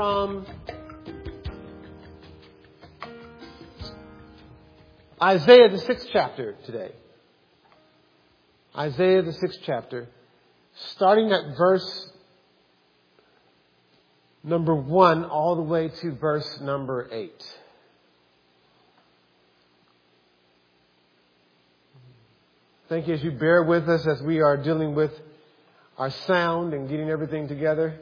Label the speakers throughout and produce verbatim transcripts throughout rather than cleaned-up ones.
Speaker 1: from Isaiah, the sixth chapter today. Isaiah, the sixth chapter, starting at verse number one all the way to verse number eight. Thank you as you bear with us as we are dealing with our sound and getting everything together.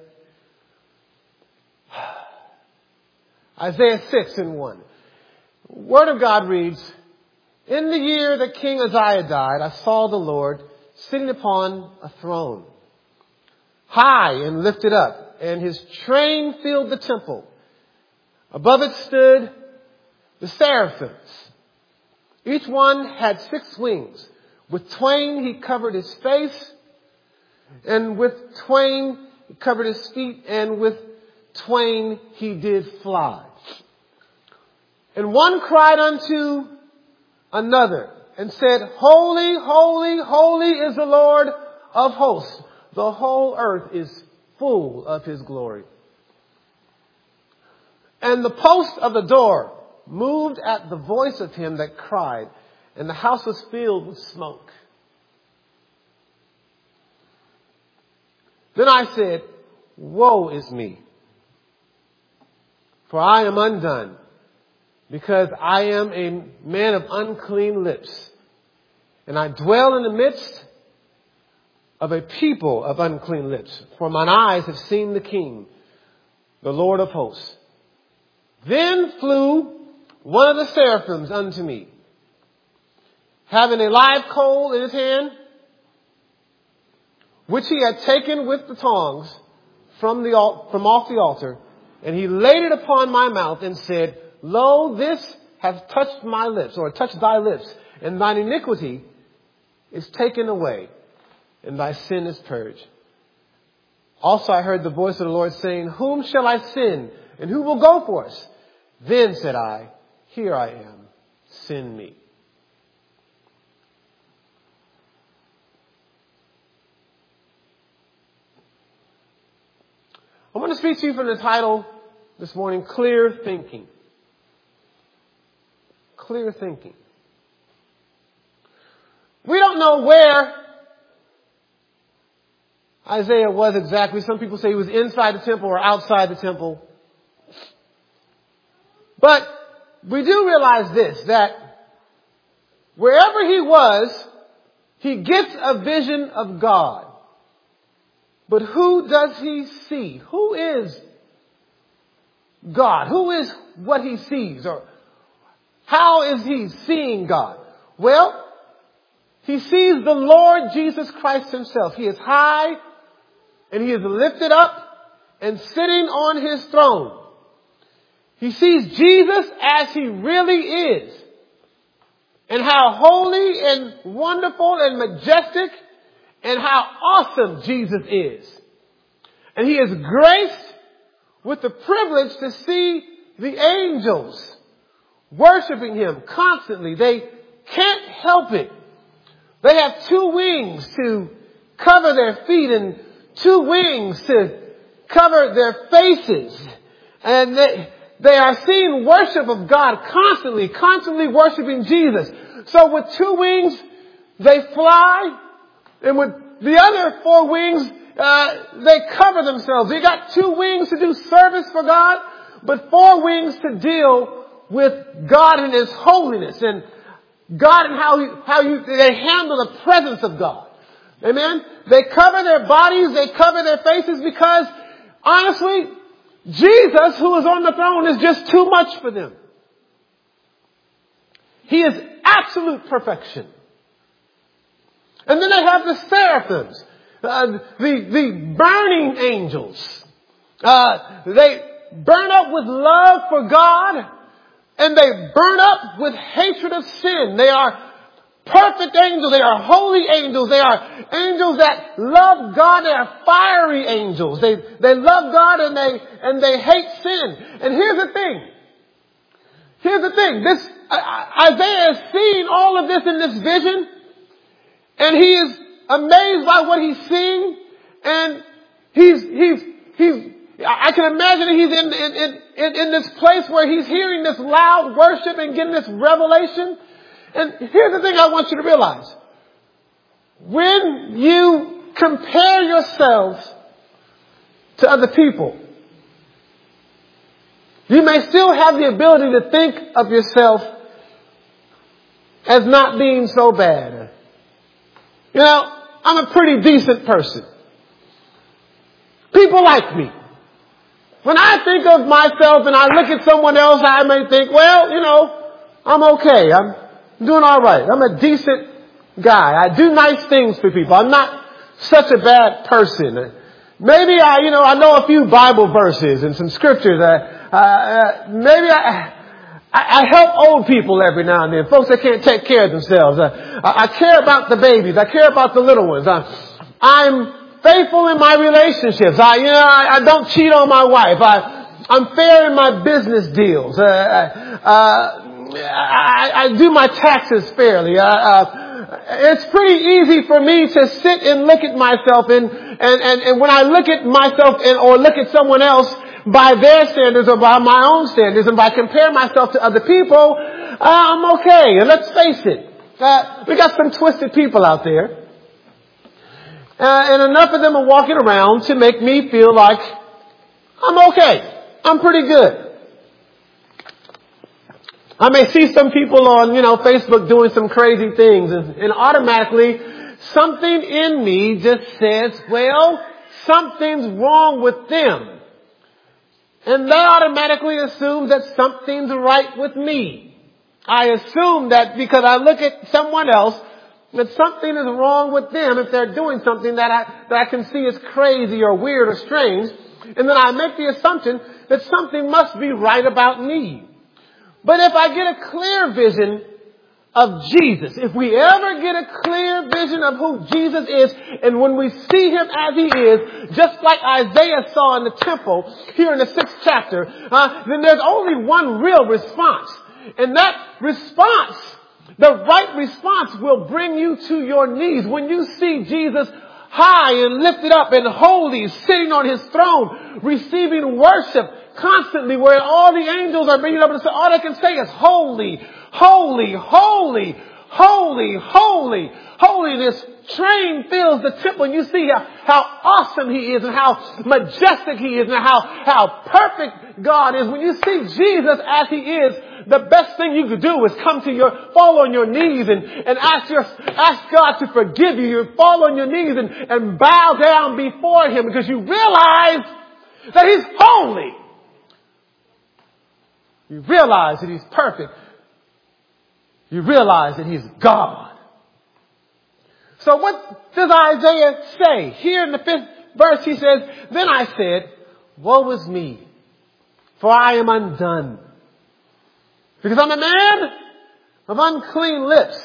Speaker 1: Isaiah six and one. Word of God reads, in the year that King Uzziah died, I saw the Lord sitting upon a throne, high and lifted up, and his train filled the temple. Above it stood the seraphims. Each one had six wings. With twain he covered his face, and with twain he covered his feet, and with twain he did fly. And one cried unto another and said, Holy, holy, holy is the Lord of hosts. The whole earth is full of his glory. And the post of the door moved at the voice of him that cried, and the house was filled with smoke. Then I said, woe is me, for I am undone, because I am a man of unclean lips, and I dwell in the midst of a people of unclean lips, for mine eyes have seen the King, the Lord of hosts. Then flew one of the seraphims unto me, having a live coal in his hand, which he had taken with the tongs from the from off the altar, and he laid it upon my mouth and said, Lo, this hath touched my lips, or touched thy lips, and thine iniquity is taken away, and thy sin is purged. Also I heard the voice of the Lord saying, Whom shall I send, and who will go for us? Then said I, Here I am, send me. I want to speak to you from the title this morning, Clear Thinking. Clear thinking. We don't know where Isaiah was exactly. Some people say he was inside the temple or outside the temple. But we do realize this, that wherever he was, he gets a vision of God. But who does he see? Who is God? Who is what he sees? Or how is he seeing God? Well, he sees the Lord Jesus Christ himself. He is high and he is lifted up and sitting on his throne. He sees Jesus as he really is, and how holy and wonderful and majestic and how awesome Jesus is. And he is graced with the privilege to see the angels worshiping him constantly. They can't help it. They have two wings to cover their feet and two wings to cover their faces. And they, they are seeing worship of God constantly, constantly worshiping Jesus. So with two wings, they fly. And with the other four wings, uh, they cover themselves. They got two wings to do service for God, but four wings to deal with God and his holiness and God and how, he, how you, they handle the presence of God. Amen? They cover their bodies, they cover their faces because, honestly, Jesus, who is on the throne, is just too much for them. He is absolute perfection. And then they have the seraphims, uh, the, the burning angels. Uh, they burn up with love for God, and they burn up with hatred of sin. They are perfect angels. They are holy angels. They are angels that love God. They are fiery angels. They, they love God and they, and they hate sin. And here's the thing. Here's the thing. This, uh, Isaiah is seeing all of this in this vision, and he is amazed by what he's seeing, and he's, he's, he's, I can imagine he's in, in, in, in this place where he's hearing this loud worship and getting this revelation. And here's the thing I want you to realize. When you compare yourselves to other people, you may still have the ability to think of yourself as not being so bad. You know, I'm a pretty decent person. People like me. When I think of myself and I look at someone else, I may think, well, you know, I'm okay. I'm doing all right. I'm a decent guy. I do nice things for people. I'm not such a bad person. Maybe I, you know, I know a few Bible verses and some scriptures. Uh, uh, maybe I, I, I help old people every now and then. Folks that can't take care of themselves. Uh, I, I care about the babies. I care about the little ones. Uh, I'm faithful in my relationships. I, you know, I, I don't cheat on my wife. I, I'm fair in my business deals. Uh, uh, I, I do my taxes fairly. Uh, uh, it's pretty easy for me to sit and look at myself and, and, and, and when I look at myself and, or look at someone else by their standards or by my own standards and by compare myself to other people, uh, I'm okay. And let's face it, uh, we got some twisted people out there. Uh, and enough of them are walking around to make me feel like I'm okay. I'm pretty good. I may see some people on, you know, Facebook doing some crazy things and, and automatically something in me just says, well, something's wrong with them. And that automatically assumes that something's right with me. I assume that because I look at someone else, that something is wrong with them if they're doing something that I, that I can see as crazy or weird or strange. And then I make the assumption that something must be right about me. But if I get a clear vision of Jesus, if we ever get a clear vision of who Jesus is, and when we see him as he is, just like Isaiah saw in the temple here in the sixth chapter, uh, then there's only one real response. And that response, the right response, will bring you to your knees. When you see Jesus high and lifted up and holy, sitting on his throne, receiving worship constantly, where all the angels are bringing up and say, all they can say is holy, holy, holy, holy, holy, holy. This train fills the temple, and you see how, how awesome he is and how majestic he is and how, how perfect God is. When you see Jesus as he is, the best thing you could do is come to your, fall on your knees and, and ask your, ask God to forgive you. You fall on your knees and, and bow down before him because you realize that he's holy. You realize that he's perfect. You realize that he's God. So what does Isaiah say? Here in the fifth verse he says, then I said, woe is me, for I am undone. Because I'm a man of unclean lips.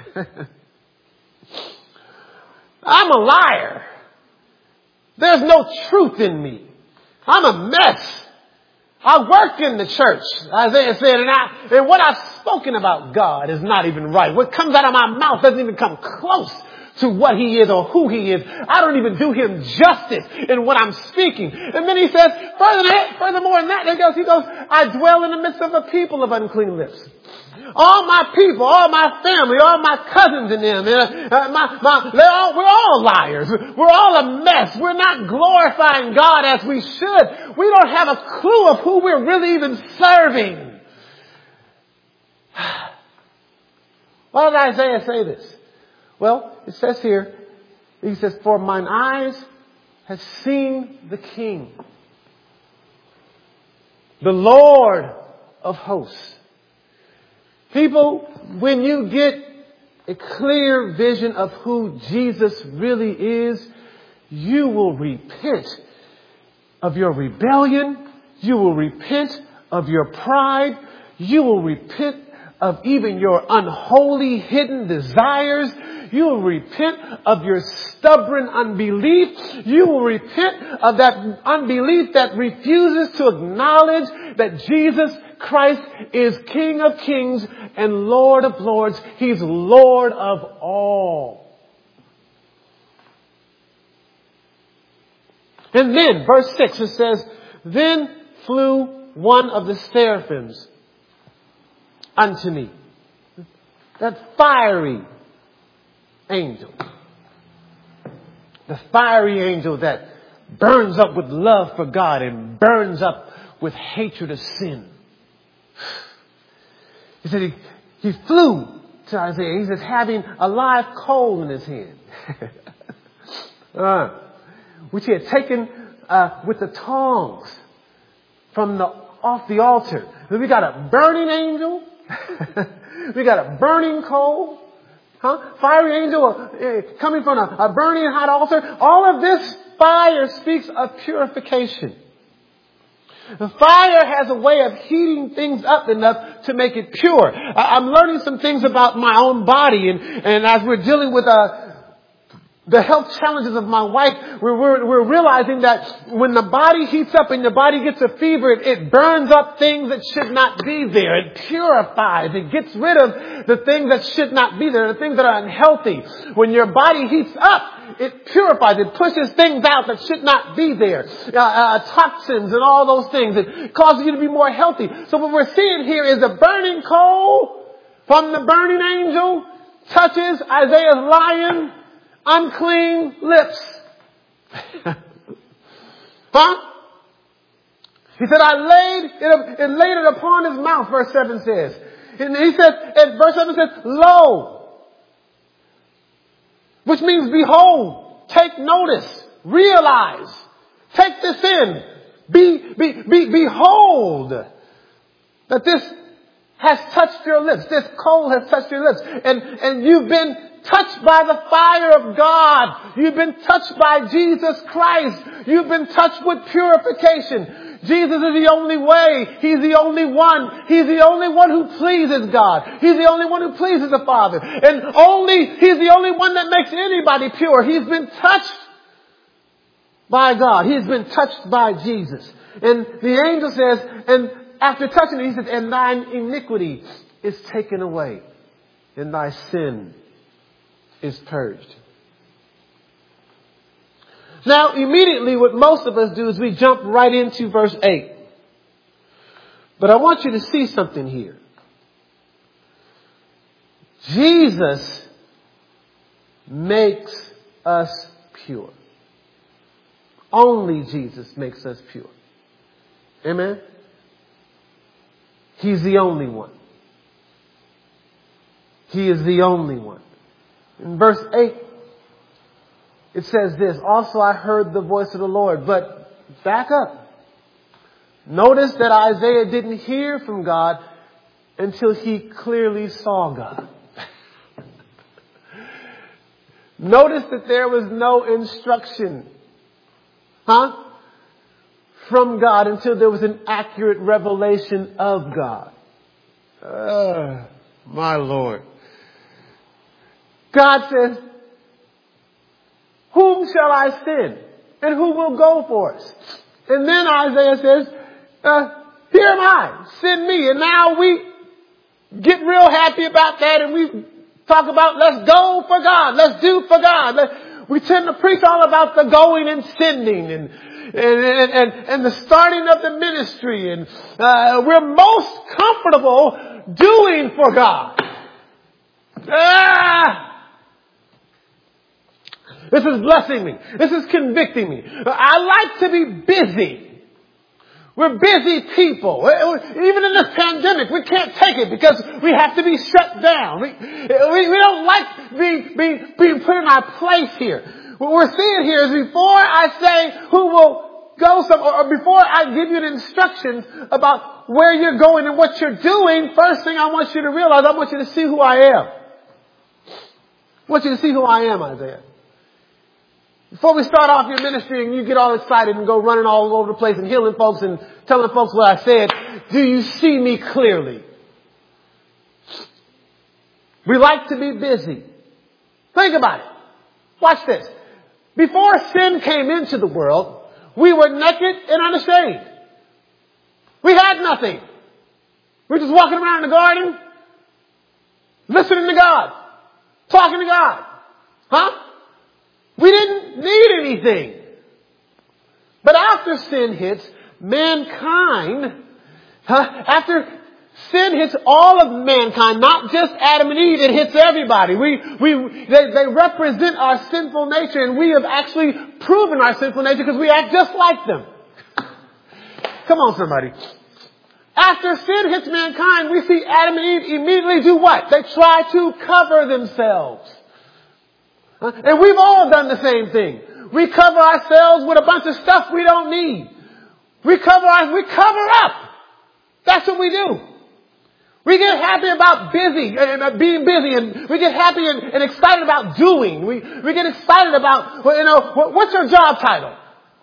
Speaker 1: I'm a liar. There's no truth in me. I'm a mess. I work in the church, Isaiah said, and, I, and what I've spoken about God is not even right. What comes out of my mouth doesn't even come close to what he is or who he is. I don't even do him justice in what I'm speaking. And then he says, further, furthermore than that, he goes, he goes, I dwell in the midst of a people of unclean lips. All my people, all my family, all my cousins and them, uh, my, my, they're all, we're all liars. We're all a mess. We're not glorifying God as we should. We don't have a clue of who we're really even serving. Why did Isaiah say this? Well, it says here, he says, for mine eyes have seen the King, the Lord of hosts. People, when you get a clear vision of who Jesus really is, you will repent of your rebellion. You will repent of your pride. You will repent of even your unholy hidden desires. You will repent of your stubborn unbelief. You will repent of that unbelief that refuses to acknowledge that Jesus Christ is King of Kings and Lord of Lords. He's Lord of all. And then, verse six, it says, then flew one of the seraphims unto me. That fiery angel. The fiery angel that burns up with love for God and burns up with hatred of sin. He said he, he flew to Isaiah. He says having a live coal in his hand. uh, which he had taken uh, with the tongs from the off the altar. We got a burning angel. We got a burning coal. Huh? Fiery angel uh, coming from a, a burning hot altar. All of this fire speaks of purification. The fire has a way of heating things up enough to make it pure. I'm learning some things about my own body, and, and as we're dealing with uh, the health challenges of my wife, we're, we're, we're realizing that when the body heats up and the body gets a fever, it, it burns up things that should not be there. It purifies. It gets rid of the things that should not be there, the things that are unhealthy. When your body heats up, it purifies. It pushes things out that should not be there. Uh, uh, toxins and all those things. It causes you to be more healthy. So what we're seeing here is a burning coal from the burning angel touches Isaiah's lion unclean lips. Huh? He said, I laid it, it laid it upon his mouth, verse seven says. And he said, and verse seven says, lo. Which means behold, take notice, realize, take this in, be, be, be, behold that this has touched your lips. This coal has touched your lips. And, and you've been touched by the fire of God. You've been touched by Jesus Christ. You've been touched with purification. Jesus is the only way. He's the only one. He's the only one who pleases God. He's the only one who pleases the Father. And only, He's the only one that makes anybody pure. He's been touched by God. He's been touched by Jesus. And the angel says, and after touching it, he says, and thine iniquity is taken away, and thy sin is purged. Now, immediately what most of us do is we jump right into verse eight. But I want you to see something here. Jesus makes us pure. Only Jesus makes us pure. Amen? He's the only one. He is the only one. In verse eight, it says this, also I heard the voice of the Lord. But back up. Notice that Isaiah didn't hear from God until he clearly saw God. Notice that there was no instruction, huh, from God until there was an accurate revelation of God. Uh, my Lord. God says, whom shall I send? And who will go for us? And then Isaiah says, uh, here am I, send me. And now we get real happy about that and we talk about let's go for God, let's do for God. Let, we tend to preach all about the going and sending and and, and, and, and the starting of the ministry. And uh, we're most comfortable doing for God. Ah! This is blessing me. This is convicting me. I like to be busy. We're busy people. Even in this pandemic, we can't take it because we have to be shut down. We, we, we don't like being, being, being put in our place here. What we're seeing here is before I say who will go somewhere, or before I give you the instructions about where you're going and what you're doing, first thing I want you to realize, I want you to see who I am. I want you to see who I am, Isaiah. Before we start off your ministry and you get all excited and go running all over the place and healing folks and telling folks what I said, do you see me clearly? We like to be busy. Think about it. Watch this. Before sin came into the world, we were naked and unashamed. We had nothing. We were just walking around in the garden, listening to God, talking to God. Huh? We didn't need anything. But after sin hits, mankind, huh, after sin hits all of mankind, not just Adam and Eve, it hits everybody. We, we, they, they represent our sinful nature, and we have actually proven our sinful nature because we act just like them. Come on, somebody. After sin hits mankind, we see Adam and Eve immediately do what? They try to cover themselves. Huh? And we've all done the same thing. We cover ourselves with a bunch of stuff we don't need. We cover our, we cover up. That's what we do. We get happy about busy, uh, being busy, and we get happy and, and excited about doing. We, we get excited about, well, you know, what, what's your job title?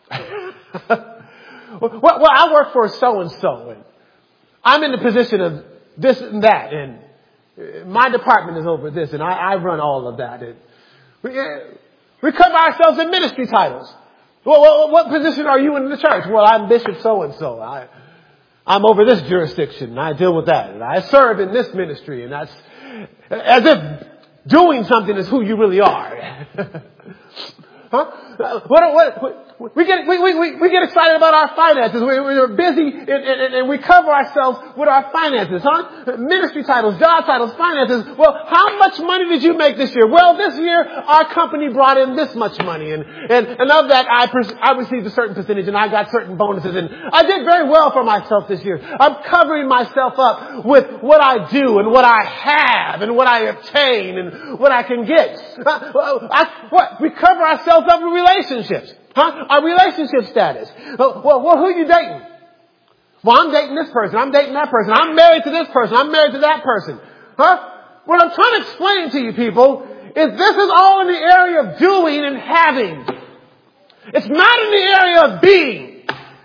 Speaker 1: well, well, I work for so-and-so, and I'm in the position of this and that, and my department is over this, and I, I run all of that. And we, uh, we cover ourselves in ministry titles. Well, well, what position are you in the church? Well, I'm Bishop so-and-so. I... I'm over this jurisdiction, and I deal with that. And I serve in this ministry, and that's as if doing something is who you really are. Huh? What, what, what, we get we, we, we get excited about our finances. We, we're busy, and, and, and we cover ourselves with our finances, huh? Ministry titles, job titles, finances. Well, how much money did you make this year? Well, this year our company brought in this much money, and and, and of that I pers- I received a certain percentage, and I got certain bonuses, and I did very well for myself this year. I'm covering myself up with what I do and what I have and what I obtain and what I can get. Uh, I, what we cover ourselves up with relationships. Huh? Our relationship status. Well, well, well, who are you dating? Well, I'm dating this person. I'm dating that person. I'm married to this person. I'm married to that person. Huh? What I'm trying to explain to you people is this is all in the area of doing and having. It's not in the area of being.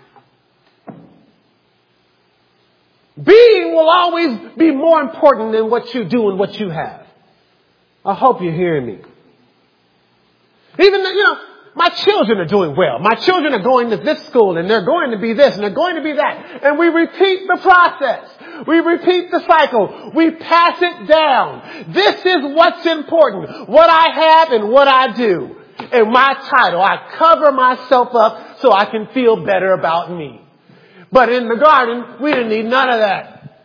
Speaker 1: Being will always be more important than what you do and what you have. I hope you're hearing me. Even, you know, my children are doing well. My children are going to this school, and they're going to be this, and they're going to be that. And we repeat the process. We repeat the cycle. We pass it down. This is what's important. What I have and what I do. And my title. I cover myself up so I can feel better about me. But in the garden, we didn't need none of that.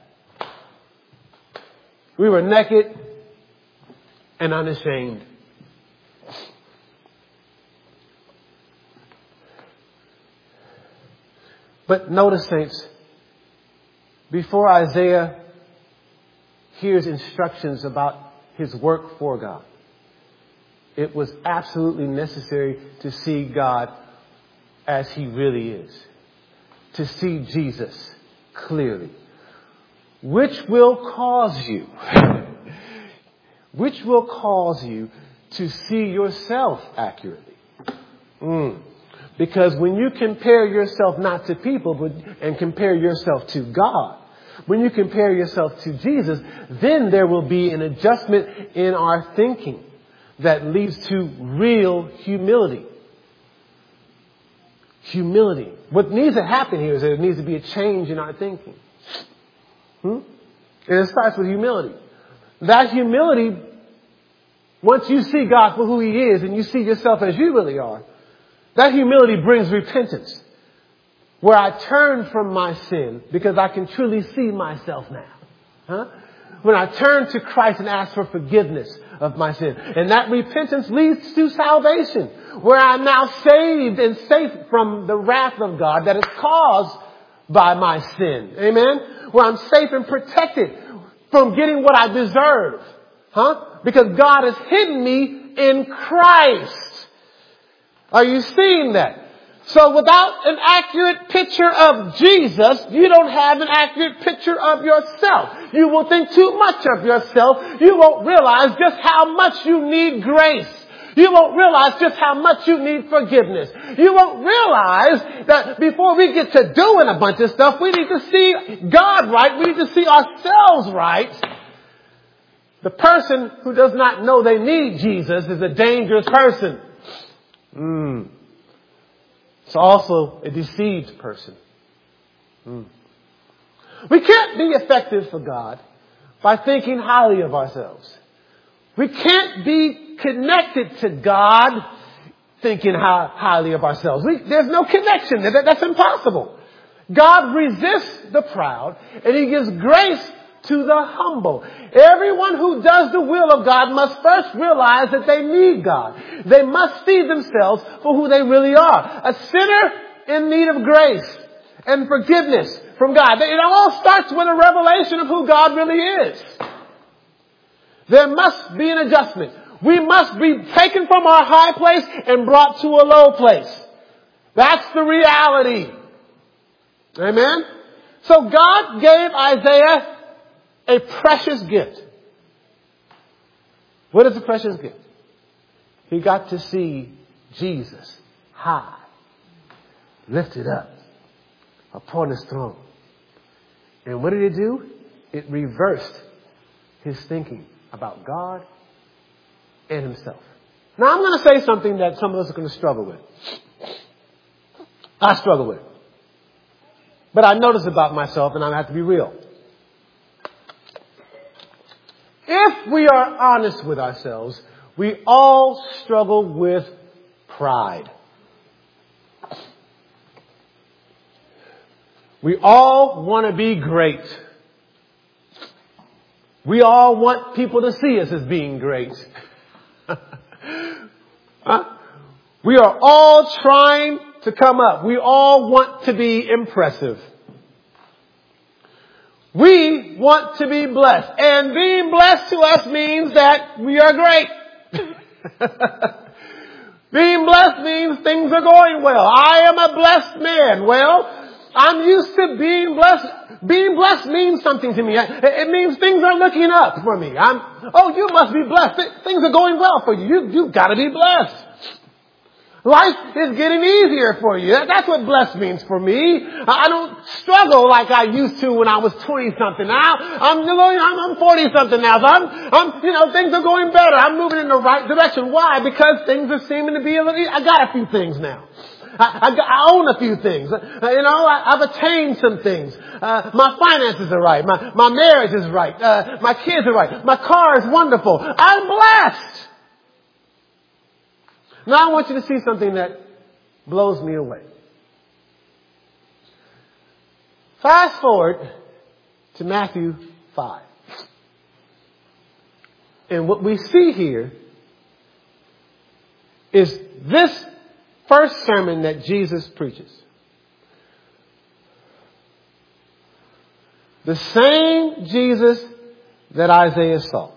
Speaker 1: We were naked and unashamed. But notice, saints, before Isaiah hears instructions about his work for God, it was absolutely necessary to see God as he really is. To see Jesus clearly. Which will cause you, which will cause you to see yourself accurately. Mm. Because when you compare yourself not to people, but and compare yourself to God, when you compare yourself to Jesus, then there will be an adjustment in our thinking that leads to real humility. Humility. What needs to happen here is there needs to be a change in our thinking. Hmm? And it starts with humility. That humility, once you see God for who he is and you see yourself as you really are, that humility brings repentance, where I turn from my sin because I can truly see myself now. Huh? When I turn to Christ and ask for forgiveness of my sin. And that repentance leads to salvation, where I'm now saved and safe from the wrath of God that is caused by my sin. Amen? Where I'm safe and protected from getting what I deserve. Huh? Because God has hidden me in Christ. Are you seeing that? So without an accurate picture of Jesus, you don't have an accurate picture of yourself. You will think too much of yourself. You won't realize just how much you need grace. You won't realize just how much you need forgiveness. You won't realize that before we get to doing a bunch of stuff, we need to see God right. We need to see ourselves right. The person who does not know they need Jesus is a dangerous person. Mm. It's also a deceived person. Mm. We can't be effective for God by thinking highly of ourselves. We can't be connected to God thinking high, highly of ourselves. We, there's no connection. That, that's impossible. God resists the proud and he gives grace to the humble. Everyone who does the will of God must first realize that they need God. They must see themselves for who they really are. A sinner in need of grace and forgiveness from God. It all starts with a revelation of who God really is. There must be an adjustment. We must be taken from our high place and brought to a low place. That's the reality. Amen? So God gave Isaiah a precious gift. What is a precious gift? He got to see Jesus high, lifted up upon his throne. And what did it do? It reversed his thinking about God and himself. Now I'm going to say something that some of us are going to struggle with. I struggle with. But I notice about myself, and I have to be real. If we are honest with ourselves, we all struggle with pride. We all want to be great. We all want people to see us as being great. Huh? We are all trying to come up. We all want to be impressive. We want to be blessed. And being blessed to us means that we are great. Being blessed means things are going well. I am a blessed man. Well, I'm used to being blessed. Being blessed means something to me. It means things are looking up for me. I'm, oh, you must be blessed. Things are going well for you. you you've got to be blessed. Life is getting easier for you. That's what blessed means for me. I don't struggle like I used to when I was twenty something. Now I'm, I'm forty something now. So I'm, I'm, you know, things are going better. I'm moving in the right direction. Why? Because things are seeming to be a little, I got a few things now. I, I, I own a few things. Uh, you know, I, I've attained some things. Uh, my finances are right. My, my marriage is right. Uh, my kids are right. My car is wonderful. I'm blessed. Now I want you to see something that blows me away. Fast forward to Matthew five. And what we see here is this first sermon that Jesus preaches. The same Jesus that Isaiah saw.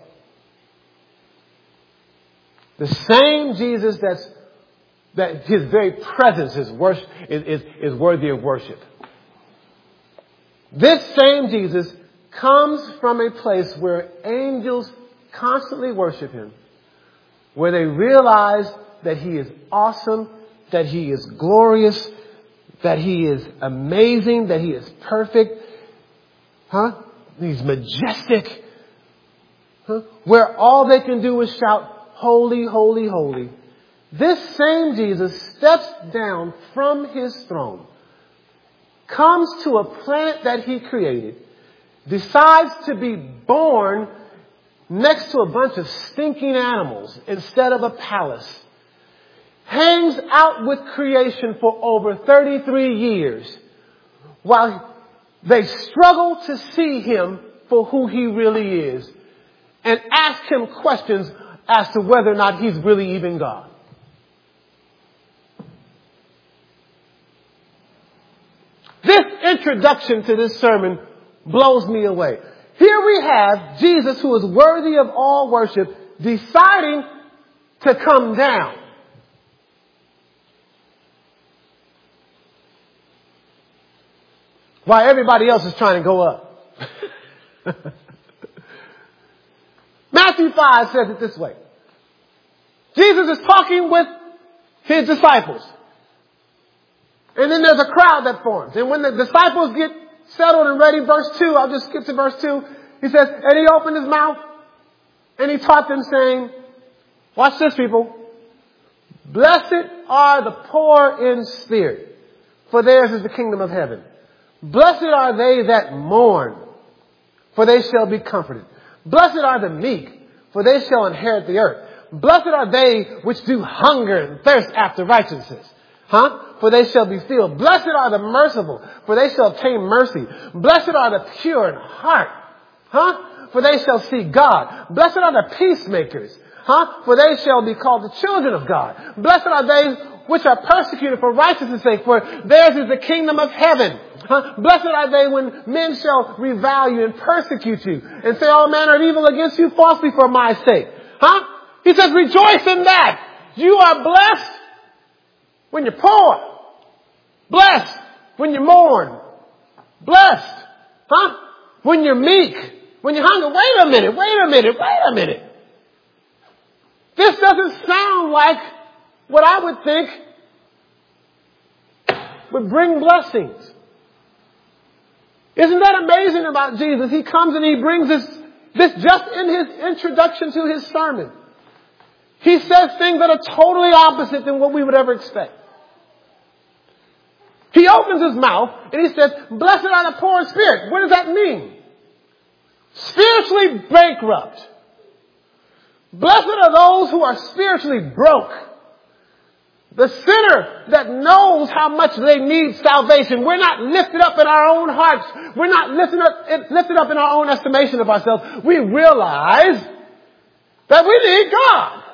Speaker 1: The same Jesus that's, that his very presence is, worship, is, is, is worthy of worship. This same Jesus comes from a place where angels constantly worship him, where they realize that he is awesome, that he is glorious, that he is amazing, that he is perfect. Huh? He's majestic. Huh? Where all they can do is shout, holy, holy, holy. This same Jesus steps down from his throne, comes to a planet that he created, decides to be born next to a bunch of stinking animals instead of a palace, hangs out with creation for over thirty-three years while they struggle to see him for who he really is and ask him questions as to whether or not he's really even God. This introduction to this sermon blows me away. Here we have Jesus, who is worthy of all worship, deciding to come down. While everybody else is trying to go up. Matthew five says it this way. Jesus is talking with his disciples. And then there's a crowd that forms. And when the disciples get settled and ready, verse two, I'll just skip to verse two. He says, and he opened his mouth and he taught them, saying, watch this, people. Blessed are the poor in spirit, for theirs is the kingdom of heaven. Blessed are they that mourn, for they shall be comforted. Blessed are the meek, for they shall inherit the earth. Blessed are they which do hunger and thirst after righteousness. Huh? For they shall be filled. Blessed are the merciful, for they shall obtain mercy. Blessed are the pure in heart. Huh? For they shall see God. Blessed are the peacemakers. Huh? For they shall be called the children of God. Blessed are they which are persecuted for righteousness' sake, for theirs is the kingdom of heaven. Huh? Blessed are they when men shall revile you and persecute you and say all manner of evil against you falsely for my sake. Huh? He says, rejoice in that. You are blessed when you're poor. Blessed when you mourn. Blessed. Huh? When you're meek. When you're hungry. Wait a minute. Wait a minute. Wait a minute. This doesn't sound like what I would think would bring blessings. Isn't that amazing about Jesus? He comes and he brings this, this just in his introduction to his sermon. He says things that are totally opposite than what we would ever expect. He opens his mouth and he says, blessed are the poor in spirit. What does that mean? Spiritually bankrupt. Blessed are those who are spiritually broke. The sinner that knows how much they need salvation. We're not lifted up in our own hearts. We're not lifted up, lifted up in our own estimation of ourselves. We realize that we need God.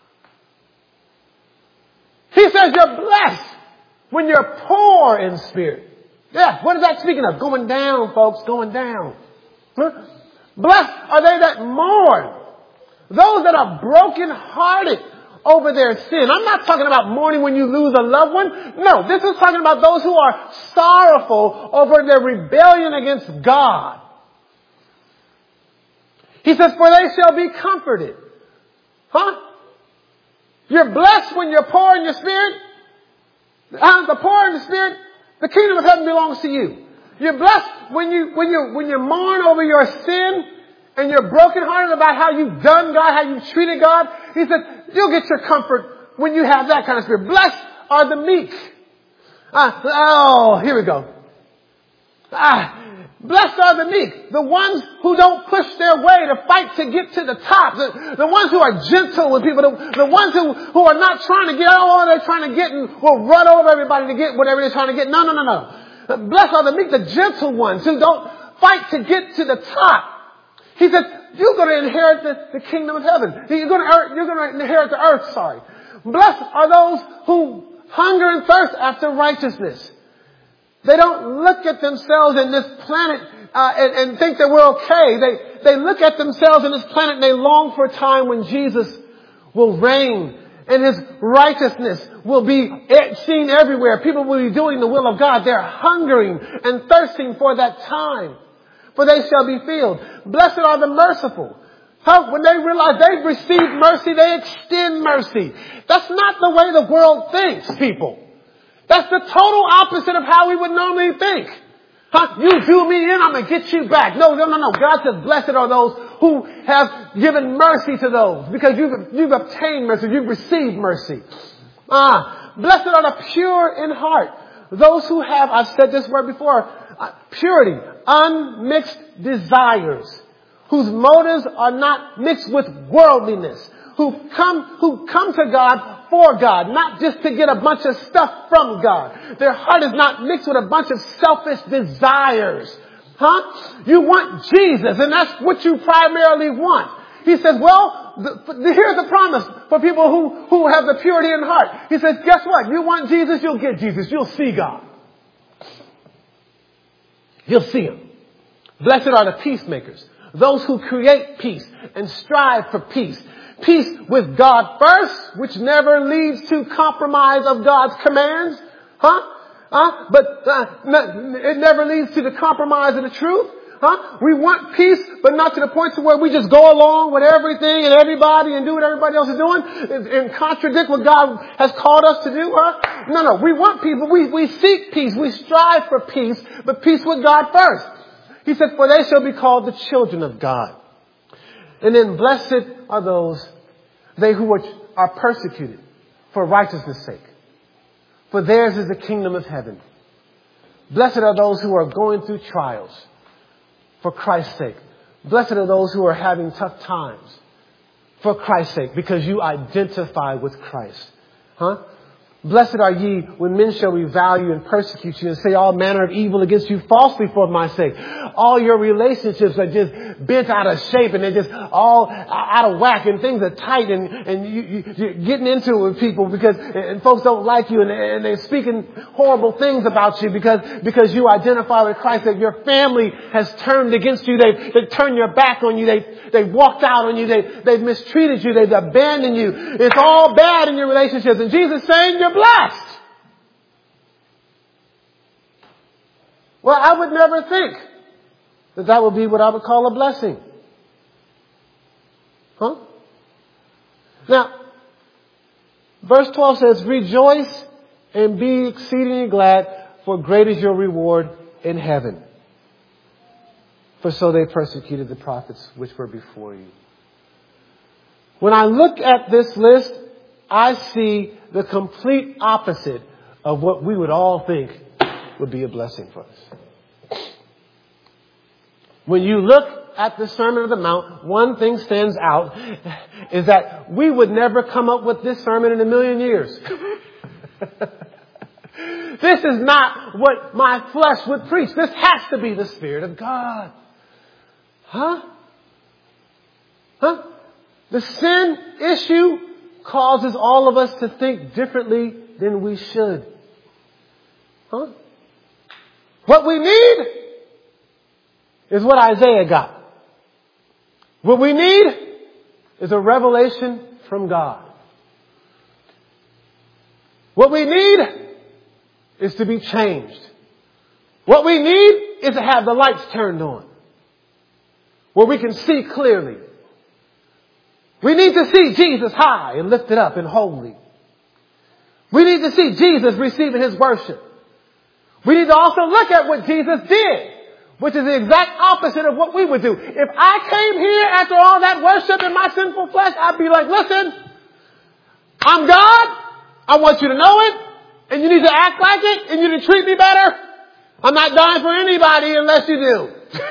Speaker 1: He says you're blessed when you're poor in spirit. Yeah, what is that speaking of? Going down, folks, going down. Huh? Blessed are they that mourn. Those that are brokenhearted over their sin. I'm not talking about mourning when you lose a loved one. No, this is talking about those who are sorrowful over their rebellion against God. He says, for they shall be comforted. Huh? You're blessed when you're poor in your spirit. Uh, the poor in the spirit, the kingdom of heaven belongs to you. You're blessed when you, when you, when you mourn over your sin and you're brokenhearted about how you've done God, how you've treated God. He said, you'll get your comfort when you have that kind of spirit. Blessed are the meek. Uh, oh, here we go. Ah, blessed are the meek, the ones who don't push their way to fight to get to the top, the, the ones who are gentle with people, the, the ones who, who are not trying to get all they're trying to get and will run over everybody to get whatever they're trying to get. No, no, no, no. Blessed are the meek, the gentle ones who don't fight to get to the top. He said, you're going to inherit the, the kingdom of heaven. You're going to, you're going to inherit the earth, sorry. Blessed are those who hunger and thirst after righteousness. They don't look at themselves in this planet uh, and, and think that we're okay. They, they look at themselves in this planet and they long for a time when Jesus will reign and his righteousness will be seen everywhere. People will be doing the will of God. They're hungering and thirsting for that time. For they shall be filled. Blessed are the merciful. How, when they realize they've received mercy, they extend mercy. That's not the way the world thinks, people. That's the total opposite of how we would normally think. Huh? You do me in, I'm going to get you back. No, no, no, no. God says, blessed are those who have given mercy to those. Because you've, you've obtained mercy. You've received mercy. Ah, blessed are the pure in heart. Those who have, I've said this word before, uh, purity, unmixed desires, whose motives are not mixed with worldliness, who come, who come to God for God, not just to get a bunch of stuff from God. Their heart is not mixed with a bunch of selfish desires. Huh? You want Jesus, and that's what you primarily want. He says, well, the, the, here's the promise for people who, who have the purity in heart. He says, guess what? You want Jesus, you'll get Jesus. You'll see God. You'll see him. Blessed are the peacemakers, those who create peace and strive for peace. Peace with God first, which never leads to compromise of God's commands. Huh? Huh? But uh, it never leads to the compromise of the truth. Huh? We want peace, but not to the point to where we just go along with everything and everybody and do what everybody else is doing and, and contradict what God has called us to do. Huh? No, no. We want peace, but we, we seek peace. We strive for peace, but peace with God first. He said, for they shall be called the children of God. And then blessed are those, they who are, are persecuted for righteousness' sake. For theirs is the kingdom of heaven. Blessed are those who are going through trials for Christ's sake. Blessed are those who are having tough times for Christ's sake, because you identify with Christ. Huh? Blessed are ye when men shall revile you and persecute you and say all manner of evil against you falsely for my sake. All your relationships are just bent out of shape and they're just all out of whack and things are tight and, and you, you, you're getting into it with people because and folks don't like you and, and they're speaking horrible things about you because, because you identify with Christ, that your family has turned against you. They've, they've turned your back on you. They've, they've walked out on you. They, they've mistreated you. They've abandoned you. It's all bad in your relationships. And Jesus is saying you're blessed. Well, I would never think that that would be what I would call a blessing. Huh? Now, verse twelve says, rejoice and be exceedingly glad, for great is your reward in heaven. For so they persecuted the prophets which were before you. When I look at this list, I see the complete opposite of what we would all think would be a blessing for us. When you look at the Sermon on the Mount, one thing stands out is that we would never come up with this sermon in a million years. This is not what my flesh would preach. This has to be the Spirit of God. Huh? Huh? The sin issue causes all of us to think differently than we should. Huh? What we need is what Isaiah got. What we need is a revelation from God. What we need is to be changed. What we need is to have the lights turned on, where we can see clearly. We need to see Jesus high and lifted up and holy. We need to see Jesus receiving his worship. We need to also look at what Jesus did, which is the exact opposite of what we would do. If I came here after all that worship in my sinful flesh, I'd be like, listen, I'm God. I want you to know it. And you need to act like it. And you need to treat me better. I'm not dying for anybody unless you do.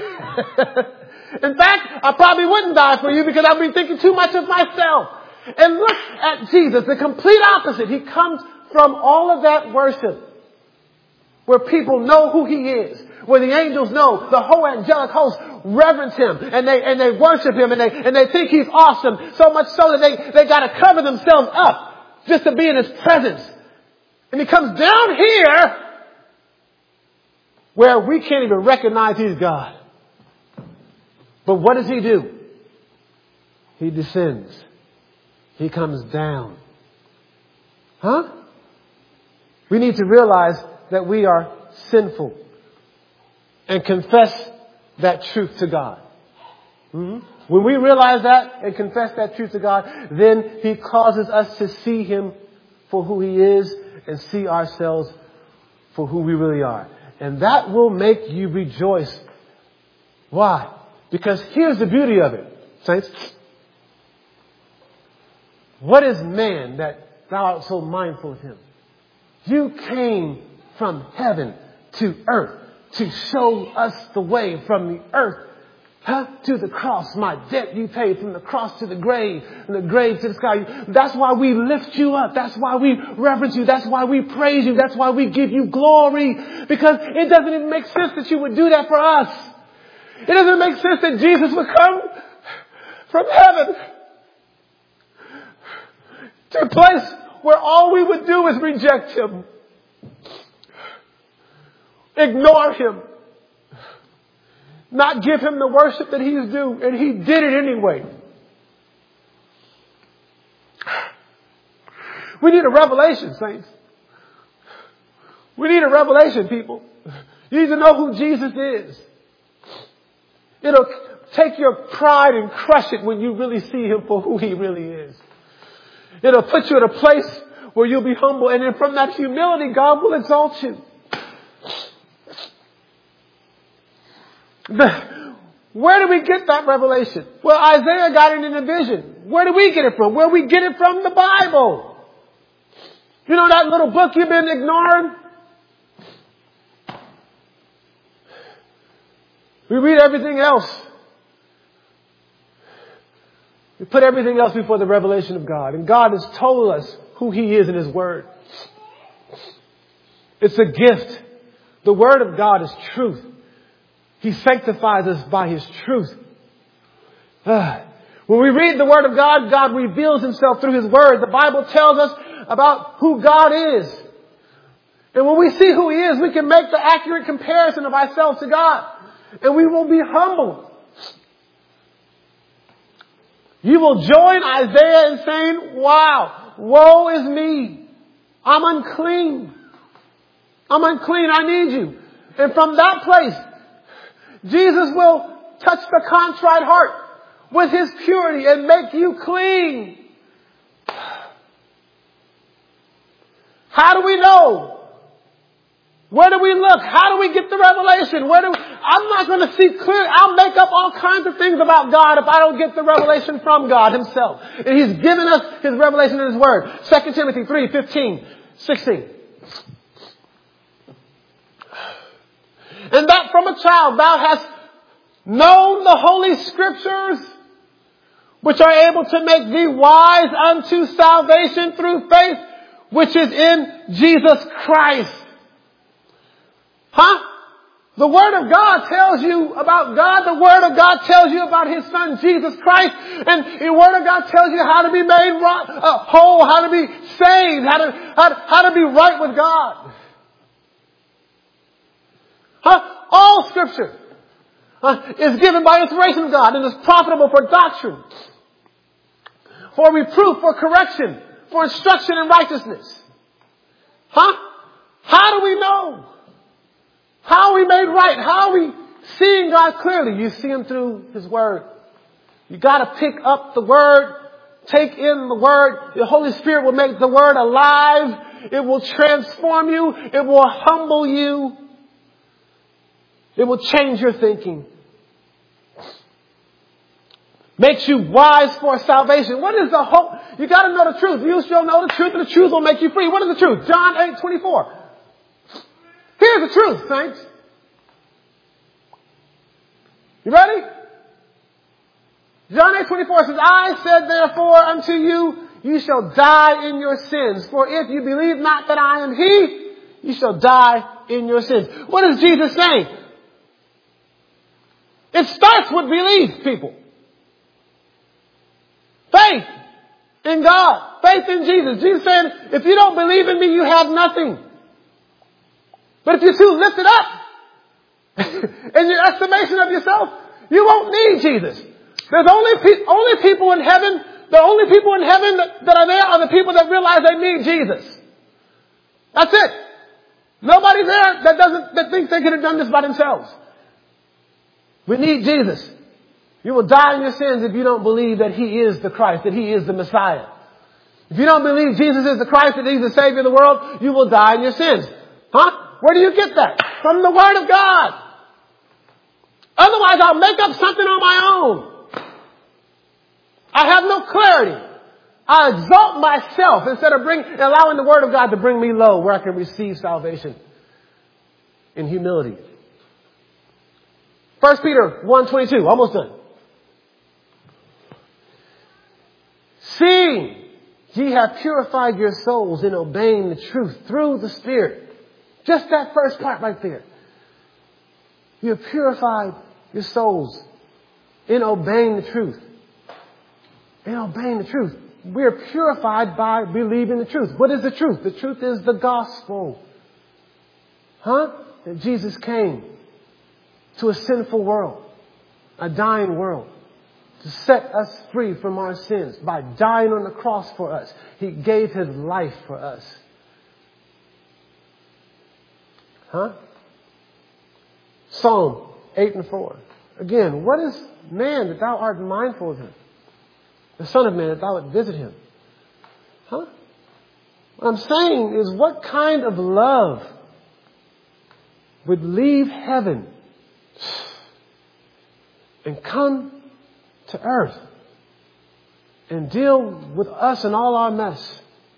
Speaker 1: In fact, I probably wouldn't die for you because I've been thinking too much of myself. And look at Jesus, the complete opposite. He comes from all of that worship where people know who he is, where the angels know, the whole angelic host reverence him and they, and they worship him and they, and they think he's awesome, so much so that they, they gotta cover themselves up just to be in his presence. And he comes down here where we can't even recognize he's God. But what does he do? He descends. He comes down. Huh? We need to realize that we are sinful and confess that truth to God. Mm-hmm. When we realize that and confess that truth to God, then he causes us to see him for who he is and see ourselves for who we really are. And that will make you rejoice. Why? Because here's the beauty of it, saints. What is man that thou art so mindful of him? You came from heaven to earth to show us the way from the earth huh, to the cross. My debt you paid, from the cross to the grave, from the grave to the sky. That's why we lift you up. That's why we reverence you. That's why we praise you. That's why we give you glory. Because it doesn't even make sense that you would do that for us. It doesn't make sense that Jesus would come from heaven to a place where all we would do is reject him, ignore him, not give him the worship that he's due, and he did it anyway. We need a revelation, saints. We need a revelation, people. You need to know who Jesus is. It'll take your pride and crush it when you really see him for who he really is. It'll put you in a place where you'll be humble. And then from that humility, God will exalt you. The, where do we get that revelation? Well, Isaiah got it in a vision. Where do we get it from? Where we get it from? The Bible. You know that little book you've been ignoring? We read everything else. We put everything else before the revelation of God. And God has told us who he is in his word. It's a gift. The Word of God is truth. He sanctifies us by His truth. Uh, when we read the Word of God, God reveals Himself through His Word. The Bible tells us about who God is. And when we see who He is, we can make the accurate comparison of ourselves to God. And we will be humbled. You will join Isaiah in saying, wow, woe is me. I'm unclean. I'm unclean. I need you. And from that place, Jesus will touch the contrite heart with His purity and make you clean. How do we know? Where do we look? How do we get the revelation? Where do we, I'm not going to see clearly. I'll make up all kinds of things about God if I don't get the revelation from God Himself. And He's given us His revelation in His Word. Second Timothy three, fifteen, sixteen. And that from a child thou hast known the Holy Scriptures, which are able to make thee wise unto salvation through faith, which is in Jesus Christ. Huh? The Word of God tells you about God. The Word of God tells you about His Son, Jesus Christ. And the Word of God tells you how to be made right, uh, whole, how to be saved, how to, how to, how to be right with God. Huh? All Scripture uh, is given by inspiration of God and is profitable for doctrine, for reproof, for correction, for instruction in righteousness. Huh? How do we know? How are we made right? How are we seeing God clearly? You see Him through His Word. You got to pick up the Word, take in the Word. The Holy Spirit will make the Word alive. It will transform you. It will humble you. It will change your thinking. Makes you wise for salvation. What is the hope? You got to know the truth. You shall know the truth, and the truth will make you free. What is the truth? John eight twenty-four. Here's the truth, saints. You ready? John eight twenty-four says, I said therefore unto you, you shall die in your sins. For if you believe not that I am He, you shall die in your sins. What is Jesus saying? It starts with belief, people. Faith in God. Faith in Jesus. Jesus said, if you don't believe in me, you have nothing. But if you're too lifted up in your estimation of yourself, you won't need Jesus. There's only pe- only people in heaven, the only people in heaven that, that are there are the people that realize they need Jesus. That's it. Nobody there that doesn't, that thinks they could have done this by themselves. We need Jesus. You will die in your sins if you don't believe that He is the Christ, that He is the Messiah. If you don't believe Jesus is the Christ, that He's the Savior of the world, you will die in your sins. Huh? Where do you get that? From the Word of God. Otherwise, I'll make up something on my own. I have no clarity. I exalt myself instead of bring, allowing the Word of God to bring me low where I can receive salvation in humility. First Peter one twenty-two, almost done. Seeing ye have purified your souls in obeying the truth through the Spirit. Just that first part right there. You have purified your souls in obeying the truth. In obeying the truth. We are purified by believing the truth. What is the truth? The truth is the gospel. Huh? That Jesus came to a sinful world, a dying world, to set us free from our sins by dying on the cross for us. He gave His life for us. Huh? Psalm eight and four. Again, what is man that thou art mindful of him? The Son of Man that thou would visit him. Huh? What I'm saying is, what kind of love would leave heaven and come to earth and deal with us and all our mess?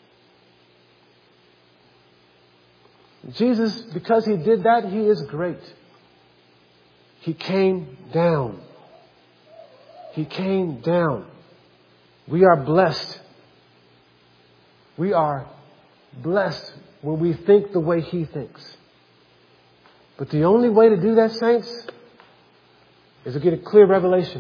Speaker 1: Jesus, because He did that, He is great. He came down. He came down. We are blessed. We are blessed when we think the way he thinks. But the only way to do that, saints, is to get a clear revelation.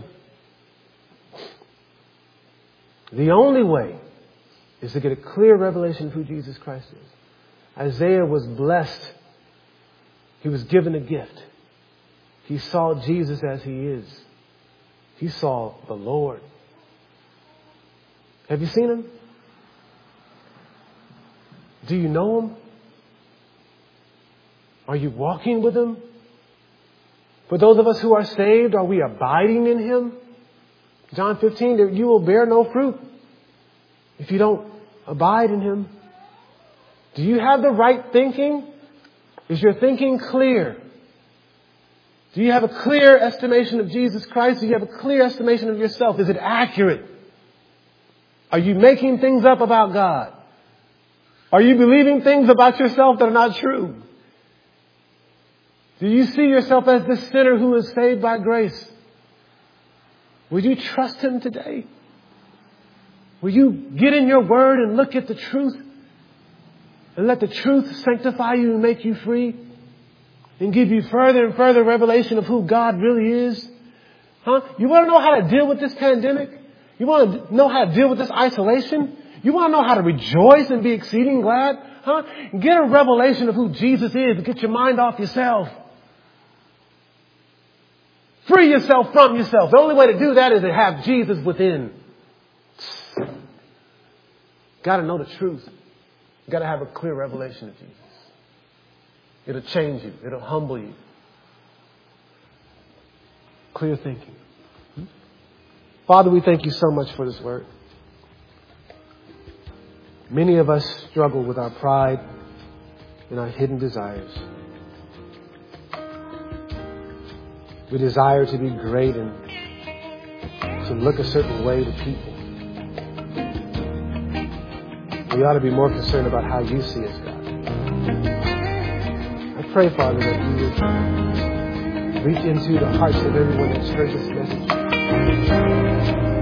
Speaker 1: The only way is to get a clear revelation of who Jesus Christ is. Isaiah was blessed. He was given a gift. He saw Jesus as he is. He saw the Lord. Have you seen him? Do you know him? Are you walking with him? For those of us who are saved, are we abiding in him? John fifteen, you will bear no fruit if you don't abide in him. Do you have the right thinking? Is your thinking clear? Do you have a clear estimation of Jesus Christ? Do you have a clear estimation of yourself? Is it accurate? Are you making things up about God? Are you believing things about yourself that are not true? Do you see yourself as the sinner who is saved by grace? Will you trust him today? Will you get in your word and look at the truth and let the truth sanctify you and make you free and give you further and further revelation of who God really is? Huh? You want to know how to deal with this pandemic? You want to know how to deal with this isolation? You want to know how to rejoice and be exceeding glad? Huh? Get a revelation of who Jesus is and get your mind off yourself. Free yourself from yourself. The only way to do that is to have Jesus within. Got to know the truth. Got to have a clear revelation of Jesus. It'll change you. It'll humble you. Clear thinking. Father, we thank you so much for this word. Many of us struggle with our pride and our hidden desires. We desire to be great and to look a certain way to people. We ought to be more concerned about how you see us, God. I pray, Father, that you would reach into the hearts of everyone that's heard this message.